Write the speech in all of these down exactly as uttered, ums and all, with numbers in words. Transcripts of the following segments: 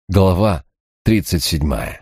Глава тридцать седьмая.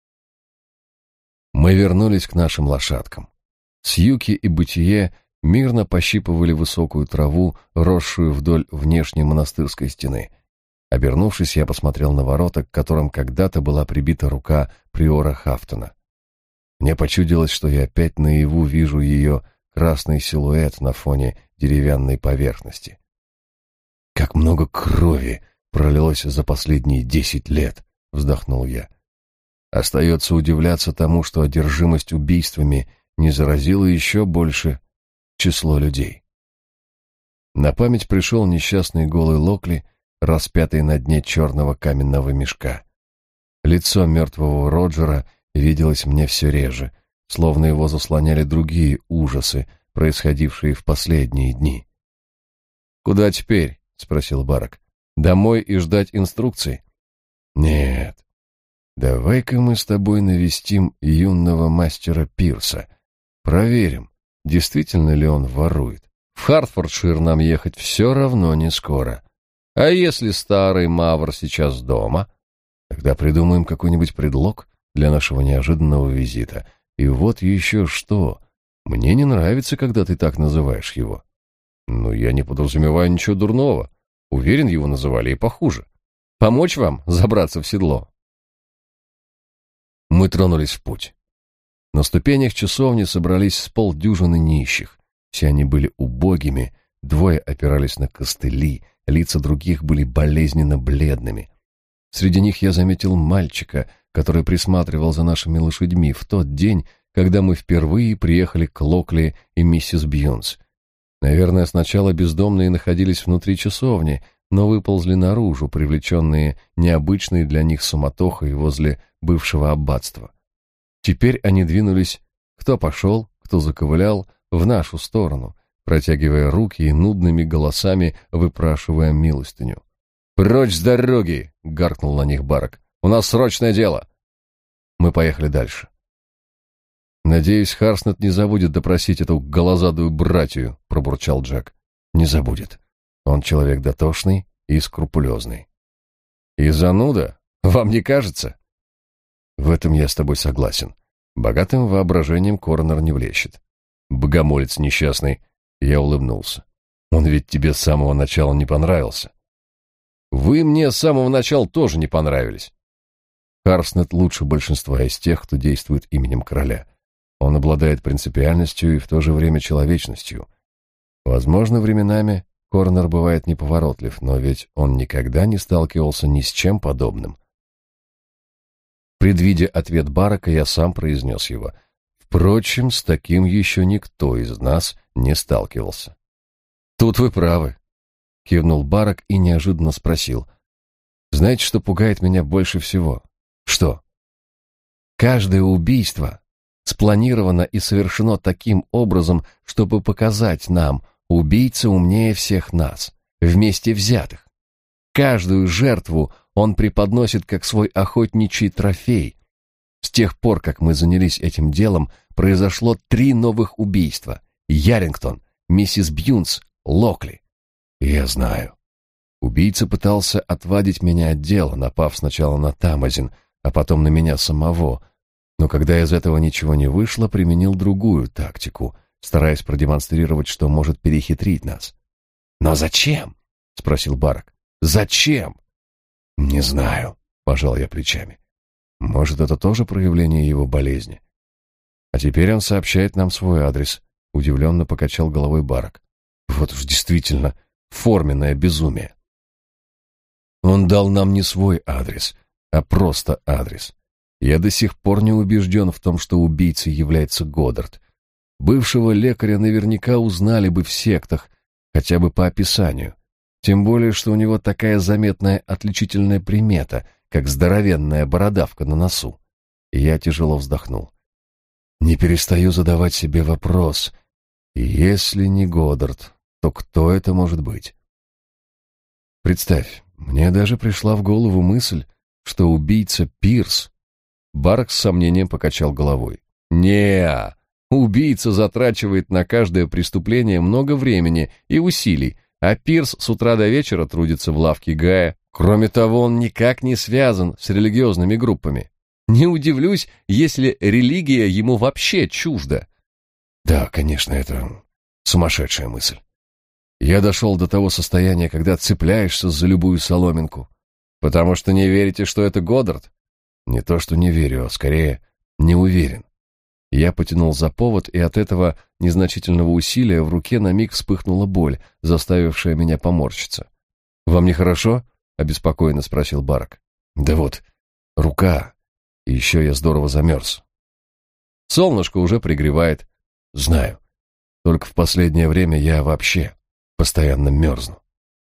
Мы вернулись к нашим лошадкам. Сьюки и Бытие мирно пощипывали высокую траву, росшую вдоль внешней монастырской стены. Обернувшись, я посмотрел на ворота, к которым когда-то была прибита рука приора Хафтона. Мне почудилось, что я опять наяву вижу ее красный силуэт на фоне деревянной поверхности. Как много крови пролилось за последние десять лет, вздохнул я. Остается удивляться тому, что одержимость убийствами не заразила еще больше число людей. На память пришел несчастный голый Локли, распятый на дне черного каменного мешка. Лицо мертвого Роджера виделось мне все реже, словно его заслоняли другие ужасы, происходившие в последние дни. «Куда теперь?» — спросил Барак. Домой и ждать инструкций? Нет. Давай-ка мы с тобой навестим юного мастера Пирса. Проверим, действительно ли он ворует. В Хартфордшир нам ехать все равно не скоро. А если старый Мавр сейчас дома? Тогда придумаем какой-нибудь предлог для нашего неожиданного визита. И вот еще что. Мне не нравится, когда ты так называешь его. Ну, я не подразумеваю ничего дурного. Уверен, его называли и похуже. Помочь вам забраться в седло?» Мы тронулись в путь. На ступенях часовни собрались с полдюжины нищих. Все они были убогими, двое опирались на костыли, лица других были болезненно бледными. Среди них я заметил мальчика, который присматривал за нашими лошадьми в тот день, когда мы впервые приехали к Локли и миссис Бьюнс. Наверное, сначала бездомные находились внутри часовни, но выползли наружу, привлеченные необычной для них суматохой возле бывшего аббатства. Теперь они двинулись, кто пошел, кто заковылял, в нашу сторону, протягивая руки и нудными голосами выпрашивая милостыню. «Прочь с дороги!» — гаркнул на них Барак. «У нас срочное дело!» Мы поехали дальше. «Надеюсь, Харснет не забудет допросить эту голозадую братью», — пробурчал Джек. «Не забудет. Он человек дотошный и скрупулезный». «И зануда? Вам не кажется?» «В этом я с тобой согласен. Богатым воображением коронер не влещет». «Богомолец несчастный», — я улыбнулся. «Он ведь тебе с самого начала не понравился». «Вы мне с самого начала тоже не понравились». Харснет лучше большинства из тех, кто действует именем короля. Он обладает принципиальностью и в то же время человечностью. Возможно, временами коронер бывает неповоротлив, но ведь он никогда не сталкивался ни с чем подобным. Предвидя ответ Барака, я сам произнес его. Впрочем, с таким еще никто из нас не сталкивался. «Тут вы правы», — кивнул Барак и неожиданно спросил. «Знаете, что пугает меня больше всего?» «Что?» «Каждое убийство спланировано и совершено таким образом, чтобы показать нам, убийца умнее всех нас, вместе взятых. Каждую жертву он преподносит как свой охотничий трофей. С тех пор, как мы занялись этим делом, произошло три новых убийства. Ярингтон, миссис Бьюнс, Локли. Я знаю. Убийца пытался отвадить меня от дела, напав сначала на Тамазин, а потом на меня самого. Но когда из этого ничего не вышло, применил другую тактику, стараясь продемонстрировать, что может перехитрить нас. «Но зачем?» — спросил Барак. «Зачем?» «Не знаю», — пожал я плечами. «Может, это тоже проявление его болезни?» «А теперь он сообщает нам свой адрес», — удивленно покачал головой Барак. «Вот уж действительно форменное безумие». «Он дал нам не свой адрес, а просто адрес. Я до сих пор не убежден в том, что убийцей является Годдард. Бывшего лекаря наверняка узнали бы в сектах, хотя бы по описанию. Тем более, что у него такая заметная отличительная примета, как здоровенная бородавка на носу. И я тяжело вздохнул. Не перестаю задавать себе вопрос. Если не Годдард, то кто это может быть? Представь, мне даже пришла в голову мысль, что убийца Пирс. Барак с сомнением покачал головой. Не, убийца затрачивает на каждое преступление много времени и усилий, а Пирс с утра до вечера трудится в лавке Гая, Кроме того, он никак не связан с религиозными группами. Не удивлюсь, если религия ему вообще чужда. Да, конечно, это сумасшедшая мысль. Я дошел до того состояния, когда цепляешься за любую соломинку. Потому что не верите, что это Годдард? Не то, что не верю, а скорее не уверен. Я потянул за повод, и от этого незначительного усилия в руке на миг вспыхнула боль, заставившая меня поморщиться. «Вам нехорошо?» — обеспокоенно спросил Барак. «Да вот, рука. И еще я здорово замерз». «Солнышко уже пригревает». «Знаю. Только в последнее время я вообще постоянно мерзну».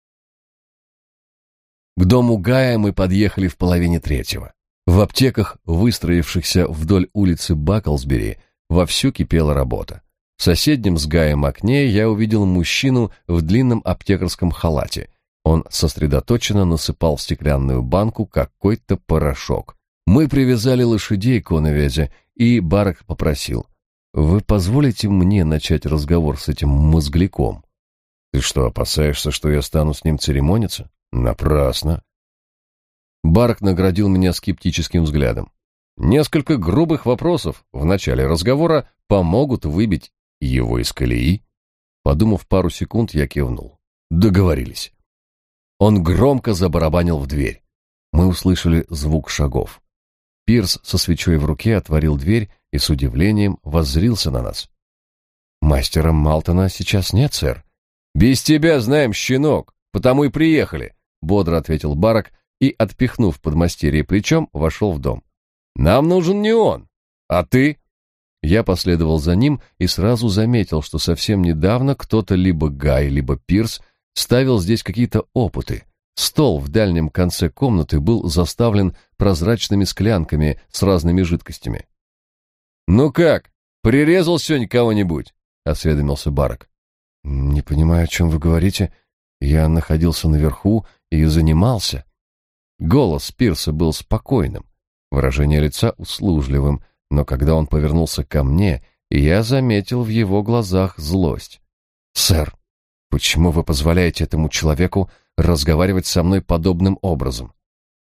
К дому Гая мы подъехали в половине третьего. В аптеках, выстроившихся вдоль улицы Баклсбери, вовсю кипела работа. В соседнем с Гаем окне я увидел мужчину в длинном аптекарском халате. Он сосредоточенно насыпал в стеклянную банку какой-то порошок. Мы привязали лошадей к оновязи, и Барак попросил: «Вы позволите мне начать разговор с этим мозгляком?» «Ты что, опасаешься, что я стану с ним церемониться?» «Напрасно». Барак наградил меня скептическим взглядом. Несколько грубых вопросов в начале разговора помогут выбить его из колеи. Подумав пару секунд, я кивнул. Договорились. Он громко забарабанил в дверь. Мы услышали звук шагов. Пирс со свечой в руке отворил дверь и с удивлением воззрился на нас. «Мастера Малтона сейчас нет, сэр». «Без тебя знаем, щенок, потому и приехали», — бодро ответил Барак и, отпихнув подмастерье плечом, вошел в дом. «Нам нужен не он, а ты». Я последовал за ним и сразу заметил, что совсем недавно кто-то, либо Гай, либо Пирс, ставил здесь какие-то опыты. Стол в дальнем конце комнаты был заставлен прозрачными склянками с разными жидкостями. «Ну как, прирезал сегодня кого-нибудь?» — осведомился Барак. «Не понимаю, о чем вы говорите. Я находился наверху и занимался». Голос Пирса был спокойным, выражение лица услужливым, но когда он повернулся ко мне, я заметил в его глазах злость. «Сэр, почему вы позволяете этому человеку разговаривать со мной подобным образом?»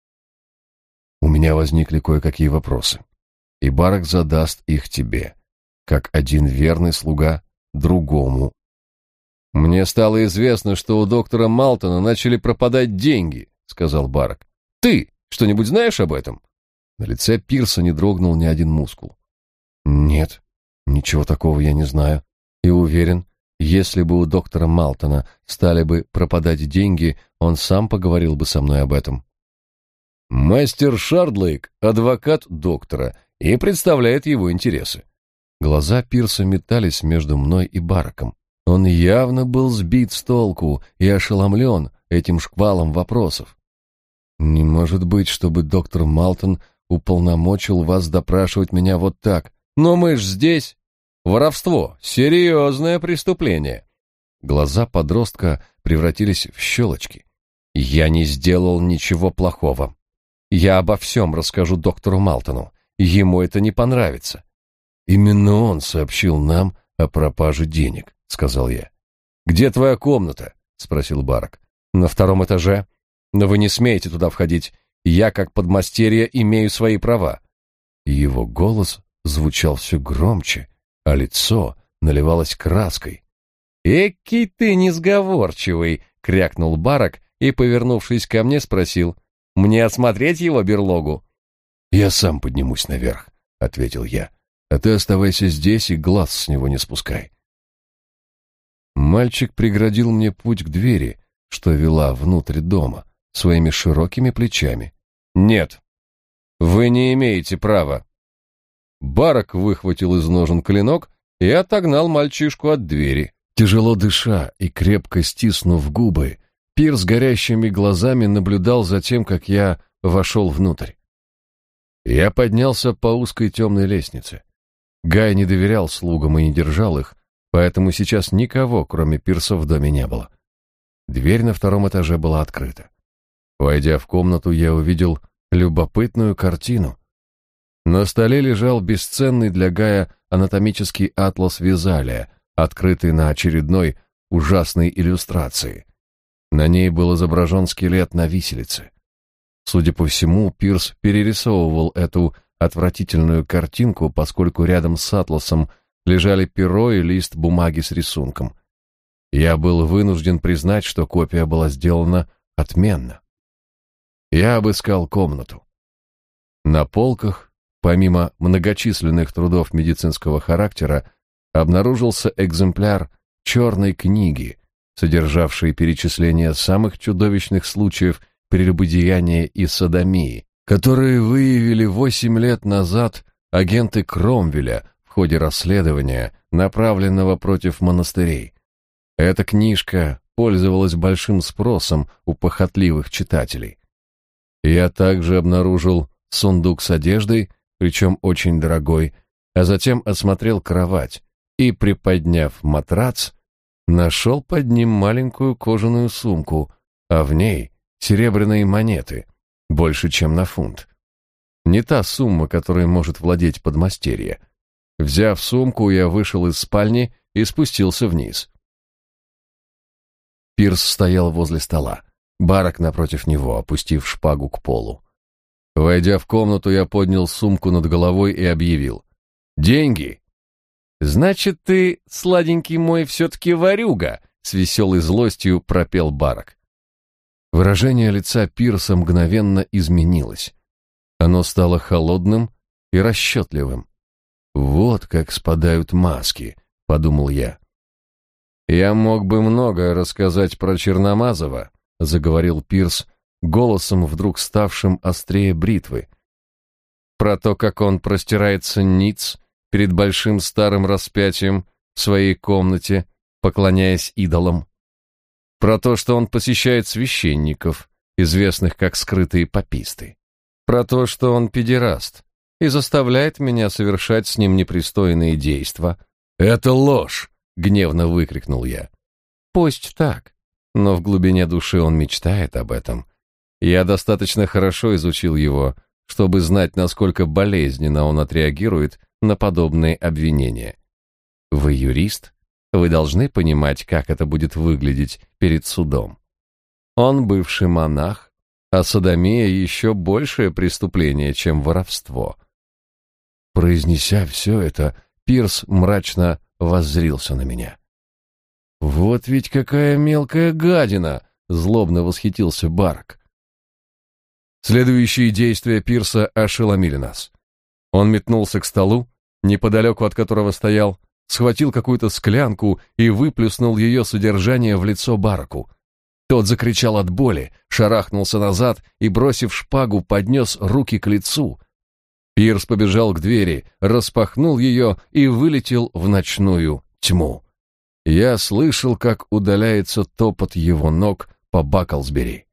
У меня возникли кое-какие вопросы, и Барак задаст их тебе, как один верный слуга другому. «Мне стало известно, что у доктора Малтона начали пропадать деньги», — сказал Барак. «Ты что-нибудь знаешь об этом?» На лице Пирса не дрогнул ни один мускул. «Нет, ничего такого я не знаю. И уверен, если бы у доктора Малтона стали бы пропадать деньги, он сам поговорил бы со мной об этом». «Мастер Шардлейк — адвокат доктора и представляет его интересы». Глаза Пирса метались между мной и Бараком. Он явно был сбит с толку и ошеломлен этим шквалом вопросов. «Не может быть, чтобы доктор Малтон уполномочил вас допрашивать меня вот так. Но мы ж здесь. Воровство — серьезное преступление». Глаза подростка превратились в щелочки. «Я не сделал ничего плохого. Я обо всем расскажу доктору Малтону. Ему это не понравится». «Именно он сообщил нам о пропаже денег», — сказал я. «Где твоя комната?» — спросил Барак. «На втором этаже. Но вы не смеете туда входить. Я, как подмастерье, имею свои права». Его голос звучал все громче, а лицо наливалось краской. «Экий ты несговорчивый!» — крякнул Барак и, повернувшись ко мне, спросил: «Мне осмотреть его берлогу?» «Я сам поднимусь наверх», — ответил я. «А ты оставайся здесь и глаз с него не спускай». Мальчик преградил мне путь к двери, что вела внутрь дома, своими широкими плечами. «Нет, вы не имеете права». Барак выхватил из ножен клинок и отогнал мальчишку от двери. Тяжело дыша и крепко стиснув губы, Пирс горящими глазами наблюдал за тем, как я вошел внутрь. Я поднялся по узкой темной лестнице. Гай не доверял слугам и не держал их, поэтому сейчас никого, кроме Пирса, в доме не было. Дверь на втором этаже была открыта. Войдя в комнату, я увидел любопытную картину. На столе лежал бесценный для Гая анатомический атлас Визалия, открытый на очередной ужасной иллюстрации. На ней был изображен скелет на виселице. Судя по всему, Пирс перерисовывал эту отвратительную картинку, поскольку рядом с атласом лежали перо и лист бумаги с рисунком. Я был вынужден признать, что копия была сделана отменно. Я обыскал комнату. На полках, помимо многочисленных трудов медицинского характера, обнаружился экземпляр черной книги, содержавшей перечисление самых чудовищных случаев прелюбодеяния и содомии, которые выявили восемь лет назад агенты Кромвеля в ходе расследования, направленного против монастырей. Эта книжка пользовалась большим спросом у похотливых читателей. Я также обнаружил сундук с одеждой, причем очень дорогой, а затем осмотрел кровать и, приподняв матрац, нашел под ним маленькую кожаную сумку, а в ней серебряные монеты, больше, чем на фунт. Не та сумма, которой может владеть подмастерье. Взяв сумку, я вышел из спальни и спустился вниз. Пирс стоял возле стола, Барак напротив него, опустив шпагу к полу. Войдя в комнату, я поднял сумку над головой и объявил: «Деньги!» «Значит, ты, сладенький мой, все-таки ворюга!» — с веселой злостью пропел Барак. Выражение лица Пирса мгновенно изменилось. Оно стало холодным и расчетливым. «Вот как спадают маски», — подумал я. «Я мог бы многое рассказать про Черномазова», — заговорил Пирс, голосом вдруг ставшим острее бритвы. «Про то, как он простирается ниц перед большим старым распятием в своей комнате, поклоняясь идолам. Про то, что он посещает священников, известных как скрытые паписты. Про то, что он педераст и заставляет меня совершать с ним непристойные действия». «Это ложь!» — гневно выкрикнул я. «Пусть так, но в глубине души он мечтает об этом. Я достаточно хорошо изучил его, чтобы знать, насколько болезненно он отреагирует на подобные обвинения. Вы юрист, вы должны понимать, как это будет выглядеть перед судом. Он бывший монах, а содомия еще большее преступление, чем воровство». Произнеся все это, Пирс мрачно воззрился на меня. «Вот ведь какая мелкая гадина!» — злобно восхитился Барак. Следующие действия Пирса ошеломили нас. Он метнулся к столу, неподалеку от которого стоял, схватил какую-то склянку и выплюснул ее содержание в лицо Бараку. Тот закричал от боли, шарахнулся назад и, бросив шпагу, поднес руки к лицу. Пирс побежал к двери, распахнул ее и вылетел в ночную тьму. Я слышал, как удаляется топот его ног по Баклсбери.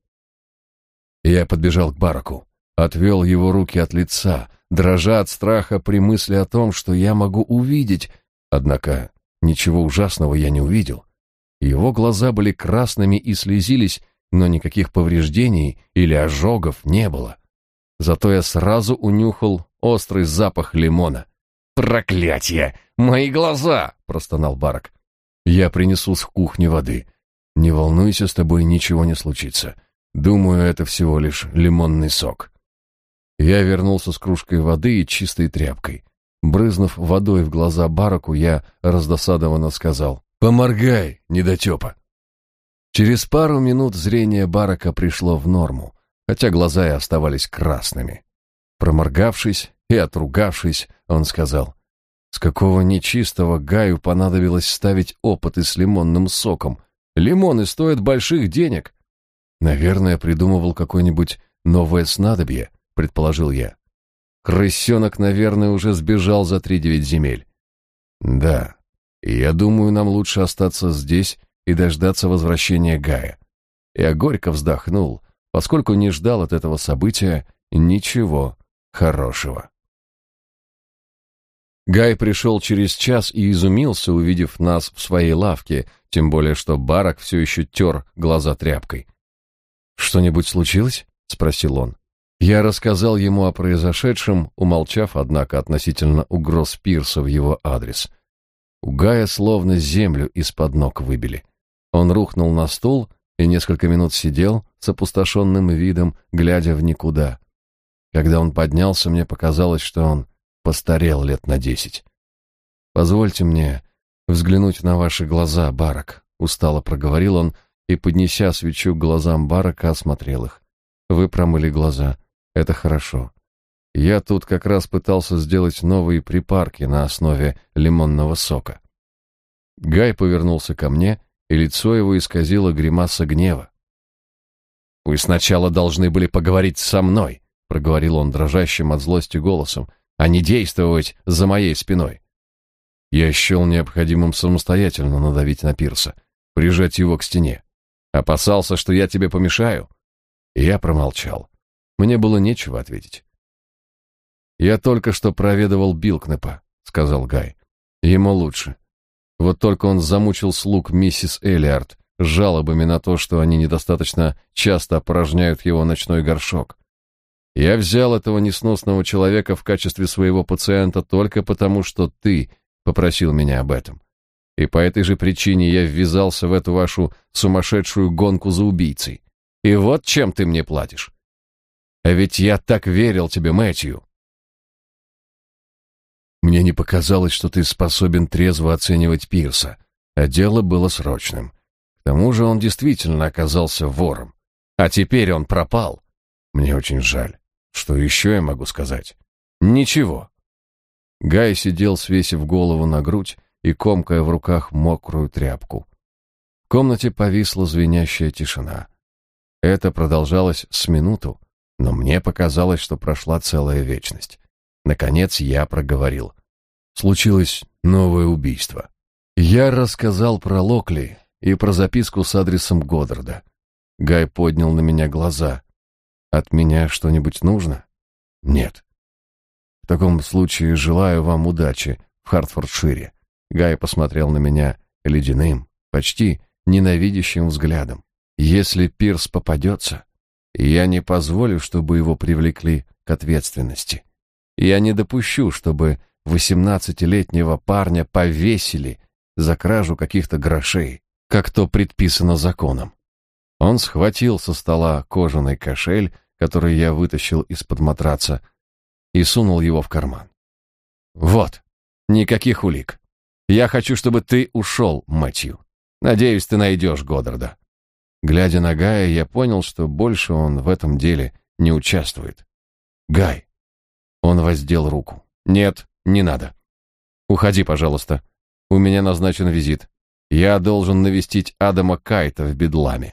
Я подбежал к Бараку, отвел его руки от лица, дрожа от страха при мысли о том, что я могу увидеть, однако ничего ужасного я не увидел. Его глаза были красными и слезились, но никаких повреждений или ожогов не было. Зато я сразу унюхал острый запах лимона. «Проклятье! Мои глаза!» — простонал Барак. «Я принесу с кухни воды. Не волнуйся, с тобой ничего не случится. Думаю, это всего лишь лимонный сок». Я вернулся с кружкой воды и чистой тряпкой. Брызнув водой в глаза Бараку, я раздосадованно сказал: «Поморгай, недотепа». Через пару минут зрение Барака пришло в норму, хотя глаза и оставались красными. Проморгавшись и отругавшись, он сказал: «С какого нечистого Гаю понадобилось ставить опыты с лимонным соком? Лимоны стоят больших денег». «Наверное, придумывал какое-нибудь новое снадобье», — предположил я. «Крысенок, наверное, уже сбежал за тридевять земель». «Да, и я думаю, нам лучше остаться здесь и дождаться возвращения Гая». Я горько вздохнул, поскольку не ждал от этого события ничего хорошего. Гай пришел через час и изумился, увидев нас в своей лавке, тем более что Барак все еще тер глаза тряпкой. «Что-нибудь случилось?» — спросил он. Я рассказал ему о произошедшем, умолчав, однако, относительно угроз Пирса в его адрес. У Гая словно землю из-под ног выбили. Он рухнул на стул и несколько минут сидел с опустошенным видом, глядя в никуда. Когда он поднялся, мне показалось, что он постарел лет на десять. «Позвольте мне взглянуть на ваши глаза, Барак», — устало проговорил он, и, поднеся свечу к глазам Барака, осмотрел их. «Вы промыли глаза. Это хорошо. Я тут как раз пытался сделать новые припарки на основе лимонного сока». Гай повернулся ко мне, и лицо его исказило гримаса гнева. «Вы сначала должны были поговорить со мной», — проговорил он дрожащим от злости голосом, «а не действовать за моей спиной». Я счел необходимым самостоятельно надавить на Пирса, прижать его к стене. «Опасался, что я тебе помешаю?» И я промолчал. Мне было нечего ответить. «Я только что проведывал Билкнепа», — сказал Гай. «Ему лучше. Вот только он замучил слуг миссис Элиард жалобами на то, что они недостаточно часто опорожняют его ночной горшок. Я взял этого несносного человека в качестве своего пациента только потому, что ты попросил меня об этом. И по этой же причине я ввязался в эту вашу сумасшедшую гонку за убийцей. И вот чем ты мне платишь. А ведь я так верил тебе, Мэтью». Мне не показалось, что ты способен трезво оценивать Пирса, а дело было срочным. К тому же он действительно оказался вором. А теперь он пропал. Мне очень жаль. Что еще я могу сказать? Ничего. Гай сидел, свесив голову на грудь и комкая в руках мокрую тряпку. В комнате повисла звенящая тишина. Это продолжалось с минуту, но мне показалось, что прошла целая вечность. Наконец я проговорил. Случилось новое убийство. Я рассказал про Локли и про записку с адресом Годдарда. Гай поднял на меня глаза. «От меня что-нибудь нужно?» «Нет». «В таком случае желаю вам удачи в Хартфордшире». Гай посмотрел на меня ледяным, почти ненавидящим взглядом. «Если Пирс попадется, я не позволю, чтобы его привлекли к ответственности. Я не допущу, чтобы восемнадцатилетнего парня повесили за кражу каких-то грошей, как то предписано законом». Он схватил со стола кожаный кошель, который я вытащил из-под матраца, и сунул его в карман. «Вот, никаких улик. Я хочу, чтобы ты ушел, Мэтью. Надеюсь, ты найдешь Годдарда». Глядя на Гая, я понял, что больше он в этом деле не участвует. «Гай». Он воздел руку. «Нет, не надо. Уходи, пожалуйста. У меня назначен визит. Я должен навестить Адама Кайта в Бедламе».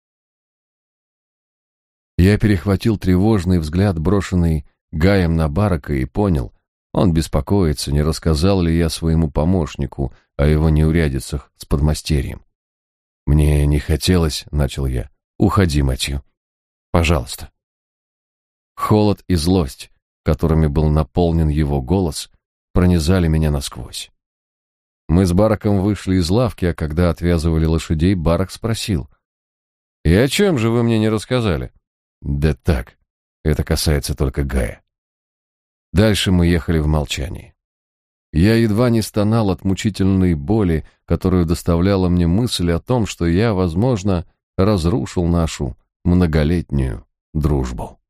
Я перехватил тревожный взгляд, брошенный Гаем на Барака, и понял, он беспокоится, не рассказал ли я своему помощнику о его неурядицах с подмастерьем. «Мне не хотелось», — начал я. «Уходи, Мэтью. Пожалуйста». Холод и злость, которыми был наполнен его голос, пронизали меня насквозь. Мы с Бараком вышли из лавки, а когда отвязывали лошадей, Барак спросил: «И о чем же вы мне не рассказали?» «Да так, это касается только Гая». Дальше мы ехали в молчании. Я едва не стонал от мучительной боли, которую доставляла мне мысль о том, что я, возможно, разрушил нашу многолетнюю дружбу.